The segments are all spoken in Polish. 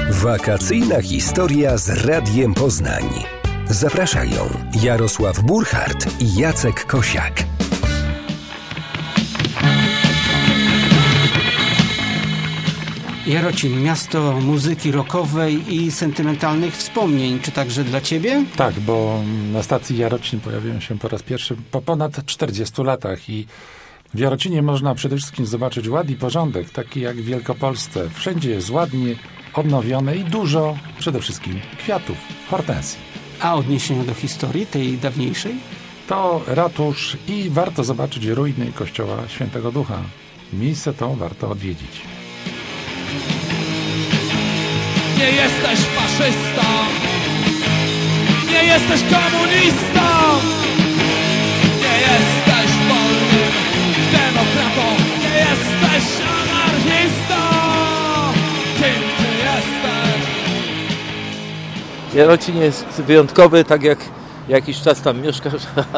Wakacyjna historia z Radiem Poznań. Zapraszają Jarosław Burchard i Jacek Kosiak. Jarocin, miasto muzyki rockowej i sentymentalnych wspomnień. Czy także dla Ciebie? Tak, bo na stacji Jarocin pojawiłem się po raz pierwszy po ponad 40 latach i w Jarocinie można przede wszystkim zobaczyć ład i porządek, taki jak w Wielkopolsce. Wszędzie jest ładnie, odnowione i dużo, przede wszystkim, kwiatów, hortensji. A odniesienia do historii, tej dawniejszej? To ratusz i warto zobaczyć ruiny kościoła Świętego Ducha. Miejsce to warto odwiedzić. Nie jesteś faszystą, nie jesteś komunistą, nie jesteś wolnym demokratą, nie jesteś anarchistą. Kim ty jesteś? Jarocin jest wyjątkowy, tak jak jakiś czas tam mieszkasz.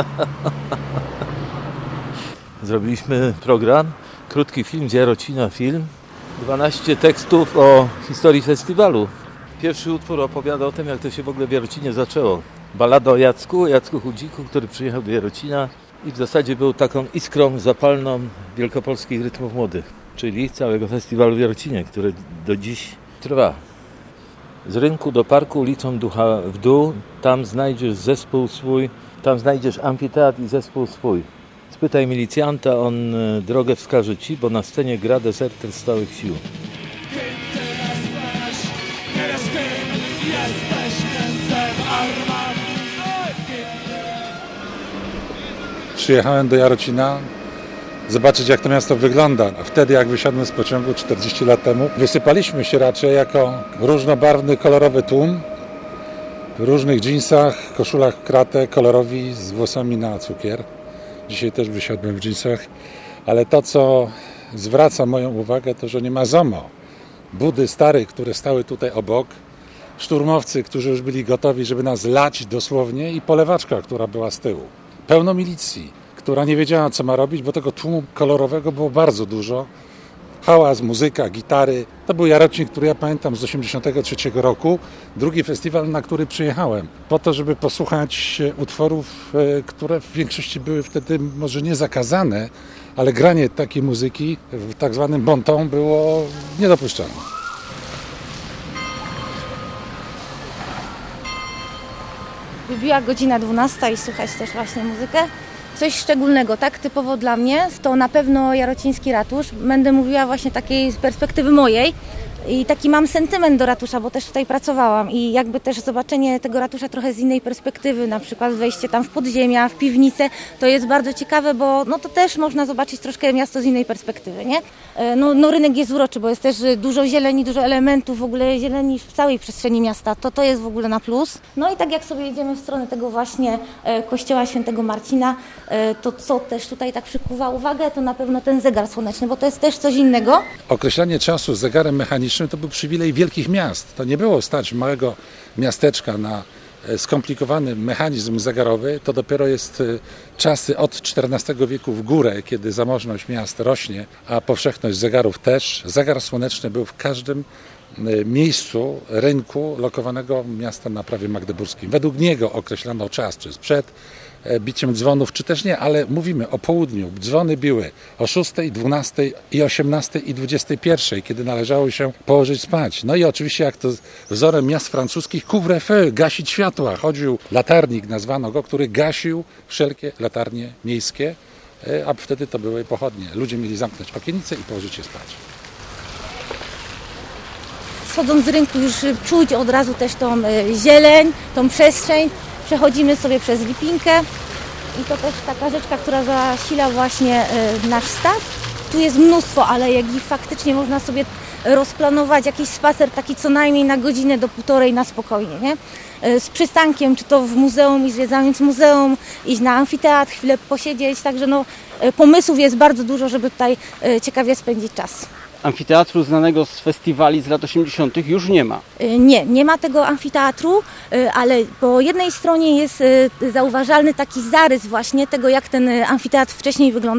Zrobiliśmy program, krótki film z Jarocina, 12 tekstów o historii festiwalu. Pierwszy utwór opowiada o tym, jak to się w ogóle w Jarocinie zaczęło. Balada o Jacku Chudziku, który przyjechał do Jarocina i w zasadzie był taką iskrą zapalną wielkopolskich rytmów młodych, czyli całego festiwalu w Jarocinie, który do dziś trwa. Z rynku do parku, ulicą Ducha w dół, tam znajdziesz zespół swój, tam znajdziesz amfiteatr i zespół swój. Spytaj milicjanta, on drogę wskaże ci, bo na scenie gra deserter stałych sił. Przyjechałem do Jarocina zobaczyć, jak to miasto wygląda. A wtedy, jak wysiadłem z pociągu 40 lat temu, wysypaliśmy się raczej jako różnobarwny, kolorowy tłum w różnych dżinsach, koszulach w kratę, kolorowi, z włosami na cukier. Dzisiaj też wysiadłem w dżinsach, ale to, co zwraca moją uwagę, to, że nie ma ZOMO. Budy stare, które stały tutaj obok, szturmowcy, którzy już byli gotowi, żeby nas lać dosłownie i polewaczka, która była z tyłu. Pełno milicji, która nie wiedziała, co ma robić, bo tego tłumu kolorowego było bardzo dużo. Hałas, muzyka, gitary. To był Jarocin, który ja pamiętam z 1983 roku. Drugi festiwal, na który przyjechałem. Po to, żeby posłuchać utworów, które w większości były wtedy może nie zakazane, ale granie takiej muzyki w tak zwanym bon ton było niedopuszczalne. Wybiła godzina 12 i słychać też właśnie muzykę. Coś szczególnego, tak typowo dla mnie, to na pewno jarociński ratusz. Będę mówiła właśnie takiej z perspektywy mojej i taki mam sentyment do ratusza, bo też tutaj pracowałam i jakby też zobaczenie tego ratusza trochę z innej perspektywy, na przykład wejście tam w podziemia, w piwnicę, to jest bardzo ciekawe, bo no to też można zobaczyć troszkę miasto z innej perspektywy, nie? No rynek jest uroczy, bo jest też dużo zieleni, dużo elementów w ogóle zieleni w całej przestrzeni miasta, to jest w ogóle na plus. No i tak jak sobie jedziemy w stronę tego właśnie kościoła Świętego Marcina, to co też tutaj tak przykuwa uwagę, to na pewno ten zegar słoneczny, bo to jest też coś innego. Określanie czasu z zegarem mechanicznym to był przywilej wielkich miast. To nie było stać małego miasteczka na skomplikowany mechanizm zegarowy. To dopiero jest czasy od XIV wieku w górę, kiedy zamożność miast rośnie, a powszechność zegarów też. Zegar słoneczny był w każdym miejscu rynku lokowanego miasta na prawie magdeburskim. Według niego określano czas, czy przed biciem dzwonów, czy też nie, ale mówimy o południu. Dzwony biły o 6, 12 i 18 i 21, kiedy należało się położyć spać. No i oczywiście, jak to wzorem miast francuskich, couvre-feu, gasić światła. Chodził latarnik, nazwano go, który gasił wszelkie latarnie miejskie, a wtedy to były pochodnie. Ludzie mieli zamknąć okiennice i położyć się spać. Schodząc z rynku już czuć od razu też tą zieleń, tą przestrzeń. Przechodzimy sobie przez Lipinkę i to też taka rzeczka, która zasila właśnie nasz staw. Tu jest mnóstwo alejek i faktycznie można sobie rozplanować jakiś spacer taki co najmniej na godzinę do półtorej na spokojnie, nie? Z przystankiem, czy to w muzeum i zwiedzając muzeum, iść na amfiteatr, chwilę posiedzieć, także no, pomysłów jest bardzo dużo, żeby tutaj ciekawie spędzić czas. Amfiteatru znanego z festiwali z lat 80. już nie ma. Nie ma tego amfiteatru, ale po jednej stronie jest zauważalny taki zarys właśnie tego, jak ten amfiteatr wcześniej wyglądał.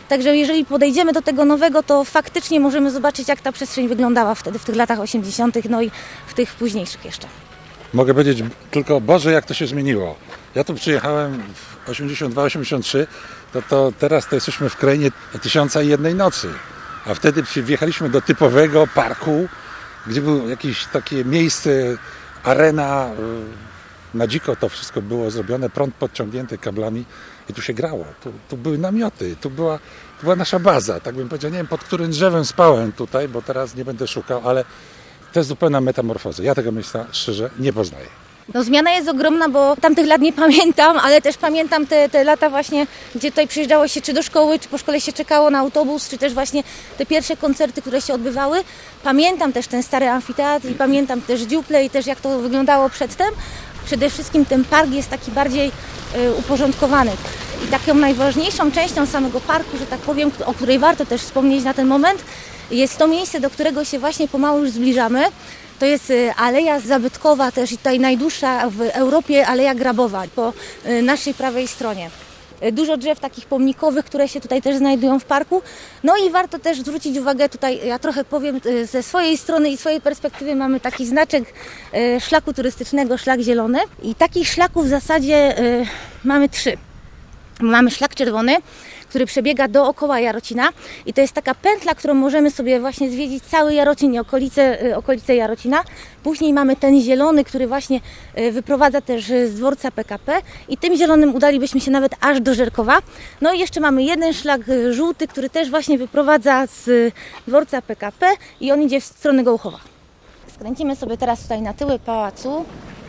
Także jeżeli podejdziemy do tego nowego, to faktycznie możemy zobaczyć, jak ta przestrzeń wyglądała wtedy, w tych latach 80., no i w tych późniejszych jeszcze. Mogę powiedzieć tylko, Boże, jak to się zmieniło. Ja tu przyjechałem w 82-83, to teraz to jesteśmy w krainie 1001 nocy. A wtedy wjechaliśmy do typowego parku, gdzie było jakieś takie miejsce, arena, na dziko to wszystko było zrobione, prąd podciągnięty kablami i tu się grało. Tu były namioty, tu była nasza baza. Tak bym powiedział, nie wiem, pod którym drzewem spałem tutaj, bo teraz nie będę szukał, ale to jest zupełna metamorfoza. Ja tego miejsca szczerze nie poznaję. No, zmiana jest ogromna, bo tamtych lat nie pamiętam, ale też pamiętam te lata właśnie, gdzie tutaj przyjeżdżało się czy do szkoły, czy po szkole się czekało na autobus, czy też właśnie te pierwsze koncerty, które się odbywały. Pamiętam też ten stary amfiteatr i pamiętam też dziuple i też jak to wyglądało przedtem. Przede wszystkim ten park jest taki bardziej uporządkowany. I taką najważniejszą częścią samego parku, że tak powiem, o której warto też wspomnieć na ten moment, jest to miejsce, do którego się właśnie pomału już zbliżamy. To jest aleja zabytkowa, też i tutaj najdłuższa w Europie aleja grabowa po naszej prawej stronie. Dużo drzew takich pomnikowych, które się tutaj też znajdują w parku. No i warto też zwrócić uwagę, tutaj ja trochę powiem ze swojej strony i swojej perspektywy, mamy taki znaczek szlaku turystycznego, szlak zielony. I takich szlaków w zasadzie mamy 3. Mamy szlak czerwony, który przebiega dookoła Jarocina i to jest taka pętla, którą możemy sobie właśnie zwiedzić cały Jarocin i okolice Jarocina. Później mamy ten zielony, który właśnie wyprowadza też z dworca PKP i tym zielonym udalibyśmy się nawet aż do Żerkowa. No i jeszcze mamy jeden szlak żółty, który też właśnie wyprowadza z dworca PKP i on idzie w stronę Gołuchowa. Skręcimy sobie teraz tutaj na tyły pałacu.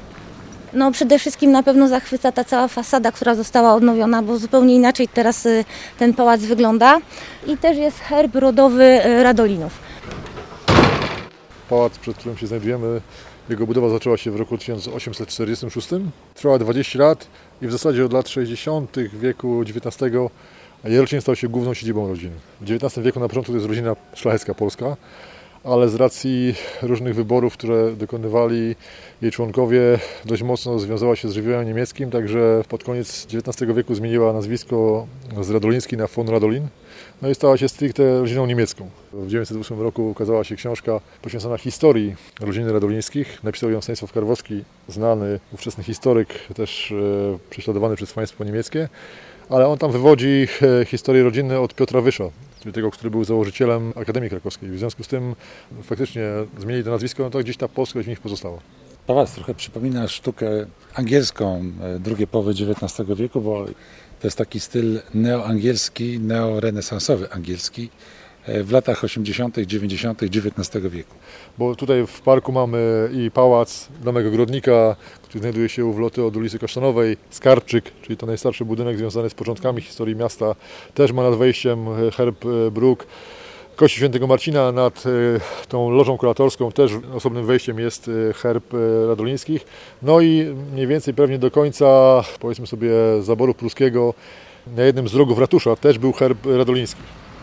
No przede wszystkim na pewno zachwyca ta cała fasada, która została odnowiona, bo zupełnie inaczej teraz ten pałac wygląda. I też jest herb rodowy Radolinów. Pałac, przed którym się znajdujemy, jego budowa zaczęła się w roku 1846. Trwała 20 lat i w zasadzie od lat 60. wieku XIX Jarocin stał się główną siedzibą rodziny. W XIX wieku na początku to jest rodzina szlachecka polska, ale z racji różnych wyborów, które dokonywali jej członkowie, dość mocno związała się z żywiołem niemieckim, także pod koniec XIX wieku zmieniła nazwisko z Radoliński na von Radolin. No i stała się stricte rodziną niemiecką. W 1908 roku ukazała się książka poświęcona historii rodziny Radolińskich. Napisał ją Stanisław Karwowski, znany ówczesny historyk, też prześladowany przez państwo niemieckie, ale on tam wywodzi historię rodziny od Piotra Wysza, czyli tego, który był założycielem Akademii Krakowskiej. W związku z tym faktycznie zmienili to nazwisko, no to gdzieś ta polskość w nich pozostała. Pałac trochę przypomina sztukę angielską drugiej połowy XIX wieku, bo to jest taki styl neoangielski, neorenesansowy angielski w latach 80., 90. XIX wieku. Bo tutaj w parku mamy i pałac, domek ogrodnika, który znajduje się u wloty od ulicy Kasztanowej, Skarbczyk, czyli to najstarszy budynek związany z początkami historii miasta, też ma nad wejściem herb Bruk. Kości Świętego Marcina nad tą lożą kuratorską też osobnym wejściem jest herb Radolińskich. No i mniej więcej pewnie do końca, powiedzmy sobie, zaboru pruskiego, na jednym z rogów ratusza też był herb Radoliński.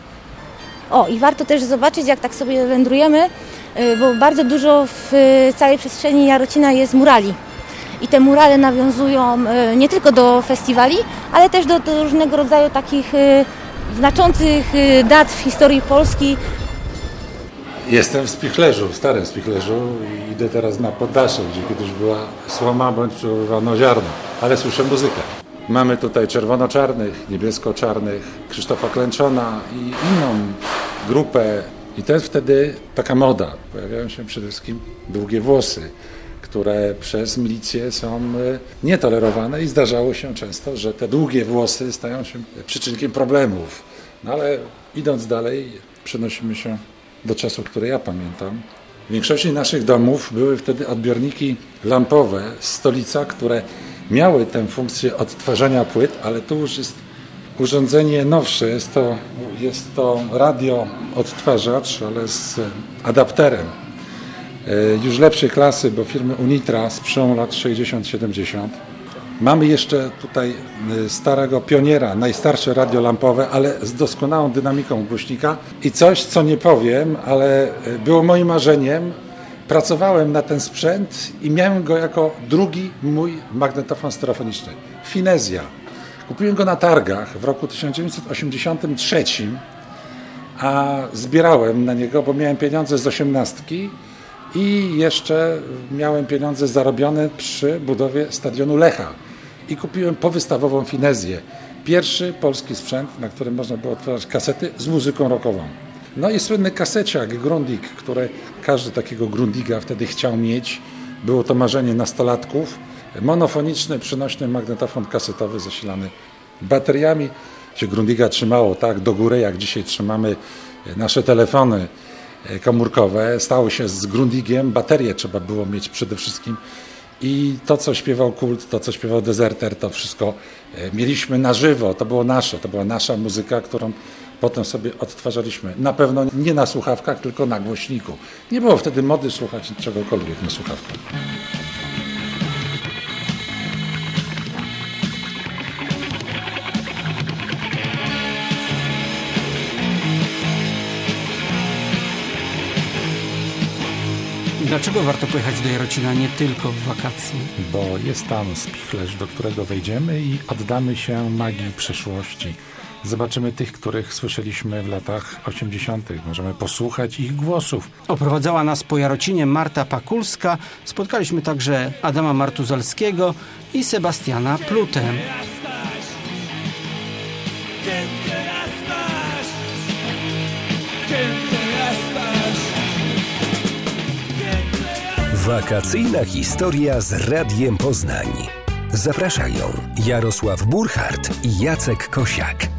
O, i warto też zobaczyć, jak tak sobie wędrujemy, bo bardzo dużo w całej przestrzeni Jarocina jest murali. I te murale nawiązują nie tylko do festiwali, ale też do różnego rodzaju takich znaczących dat w historii Polski. Jestem w Spichlerzu, w starym Spichlerzu i idę teraz na poddasze, gdzie kiedyś była słoma bądź przechowywano ziarno, ale słyszę muzykę. Mamy tutaj czerwono-czarnych, niebiesko-czarnych, Krzysztofa Klęczona i inną grupę. I to jest wtedy taka moda. Pojawiają się przede wszystkim długie włosy, które przez milicję są nietolerowane i zdarzało się często, że te długie włosy stają się przyczynkiem problemów. No ale idąc dalej, przenosimy się do czasów, które ja pamiętam. W większości naszych domów były wtedy odbiorniki lampowe z Stolica, które miały tę funkcję odtwarzania płyt, ale tu już jest urządzenie nowsze. Jest to radio odtwarzacz, ale z adapterem. Już lepszej klasy, bo firmy Unitra z przełomu lat 60-70. Mamy jeszcze tutaj starego Pioniera, najstarsze radio lampowe, ale z doskonałą dynamiką głośnika. I coś, co nie powiem, ale było moim marzeniem. Pracowałem na ten sprzęt i miałem go jako drugi mój magnetofon stereofoniczny. Finezja, Kupiłem go na targach w roku 1983, a zbierałem na niego, bo miałem pieniądze z 18 i jeszcze miałem pieniądze zarobione przy budowie stadionu Lecha. I kupiłem powystawową Finezję. Pierwszy polski sprzęt, na którym można było odtwarzać kasety z muzyką rockową. No i słynny kaseciak Grundig, który każdy takiego Grundiga wtedy chciał mieć. Było to marzenie nastolatków. Monofoniczny, przenośny magnetofon kasetowy zasilany bateriami. Się Grundiga trzymało tak do góry, jak dzisiaj trzymamy nasze telefony komórkowe. Stało się z Grundigiem. Baterię trzeba było mieć przede wszystkim. I to, co śpiewał Kult, to, co śpiewał Deserter, to wszystko mieliśmy na żywo. To była nasza muzyka, którą potem sobie odtwarzaliśmy. Na pewno nie na słuchawkach, tylko na głośniku. Nie było wtedy mody słuchać czegokolwiek na słuchawkach. Dlaczego warto pojechać do Jarocina nie tylko w wakacje? Bo jest tam spichlerz, do którego wejdziemy i oddamy się magii przeszłości. Zobaczymy tych, których słyszeliśmy w latach 80. Możemy posłuchać ich głosów. Oprowadzała nas po Jarocinie Marta Pakulska. Spotkaliśmy także Adama Martuzalskiego i Sebastiana Plutę. Wakacyjna historia z Radiem Poznań. Zapraszają Jarosław Burchard i Jacek Kosiak.